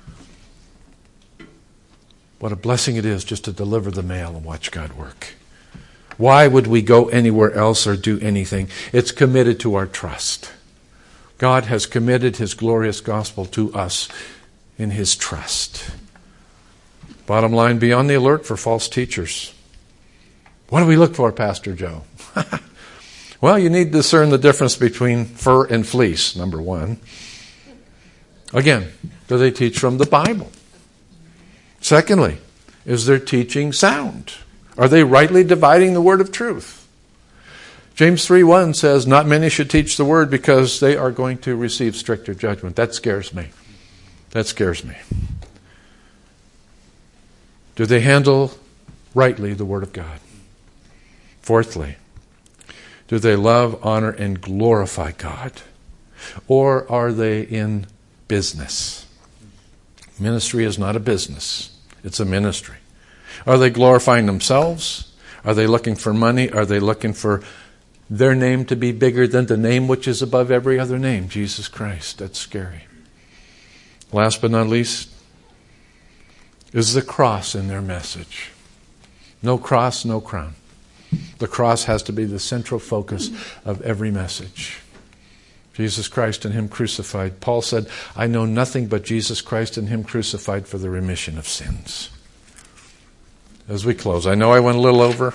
What a blessing it is just to deliver the mail and watch God work. Why would we go anywhere else or do anything? It's committed to our trust. God has committed His glorious gospel to us in His trust. Bottom line, be on the alert for false teachers. What do we look for, Pastor Joe? Well, you need to discern the difference between fur and fleece, number one. Again, do they teach from the Bible? Secondly, is their teaching sound? Are they rightly dividing the word of truth? James 3:1 says, not many should teach the word because they are going to receive stricter judgment. That scares me. That scares me. Do they handle rightly the word of God? Fourthly, do they love, honor, and glorify God? Or are they in business? Ministry is not a business. It's a ministry. Are they glorifying themselves? Are they looking for money? Are they looking for their name to be bigger than the name which is above every other name, Jesus Christ? That's scary. Last but not least, is the cross in their message? No cross, no crown. The cross has to be the central focus of every message. Jesus Christ and Him crucified. Paul said, I know nothing but Jesus Christ and Him crucified for the remission of sins. As we close, I know I went a little over.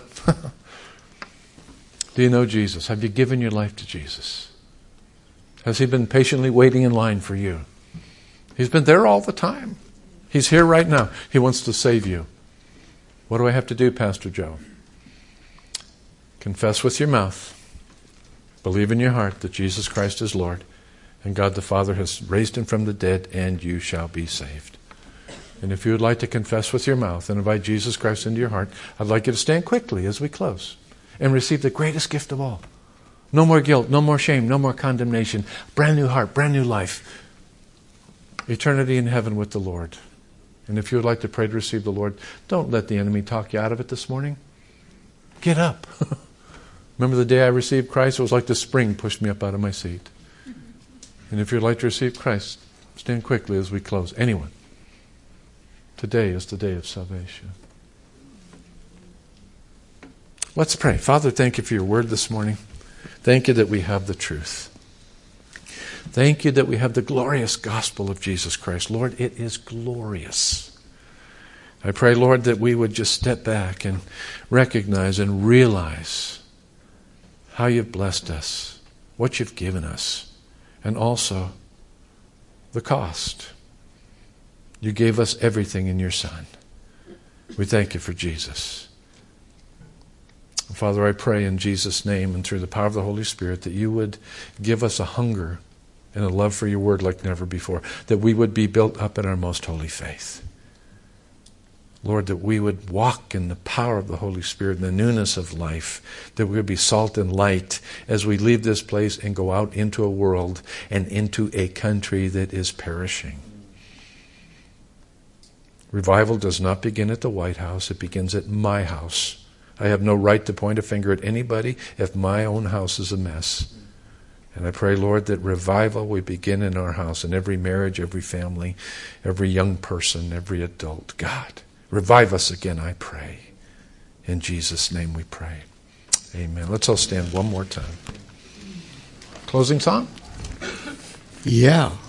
Do you know Jesus? Have you given your life to Jesus? Has He been patiently waiting in line for you? He's been there all the time. He's here right now. He wants to save you. What do I have to do, Pastor Joe? Confess with your mouth. Believe in your heart that Jesus Christ is Lord and God the Father has raised Him from the dead, and you shall be saved. And if you would like to confess with your mouth and invite Jesus Christ into your heart, I'd like you to stand quickly as we close and receive the greatest gift of all. No more guilt, no more shame, no more condemnation. Brand new heart, brand new life. Eternity in heaven with the Lord. And if you would like to pray to receive the Lord, don't let the enemy talk you out of it this morning. Get up. Remember the day I received Christ? It was like the spring pushed me up out of my seat. And if you'd like to receive Christ, stand quickly as we close. Anyone. Today is the day of salvation. Let's pray. Father, thank you for your word this morning. Thank you that we have the truth. Thank you that we have the glorious gospel of Jesus Christ. Lord, it is glorious. I pray, Lord, that we would just step back and recognize and realize how you've blessed us, what you've given us, and also the cost. You gave us everything in your Son. We thank you for Jesus. Father, I pray in Jesus' name and through the power of the Holy Spirit that you would give us a hunger and a love for your word like never before, that we would be built up in our most holy faith. Lord, that we would walk in the power of the Holy Spirit, in the newness of life, that we would be salt and light as we leave this place and go out into a world and into a country that is perishing. Revival does not begin at the White House. It begins at my house. I have no right to point a finger at anybody if my own house is a mess. And I pray, Lord, that revival will begin in our house, in every marriage, every family, every young person, every adult. God, revive us again, I pray. In Jesus' name we pray. Amen. Let's all stand one more time. Closing song? Yeah.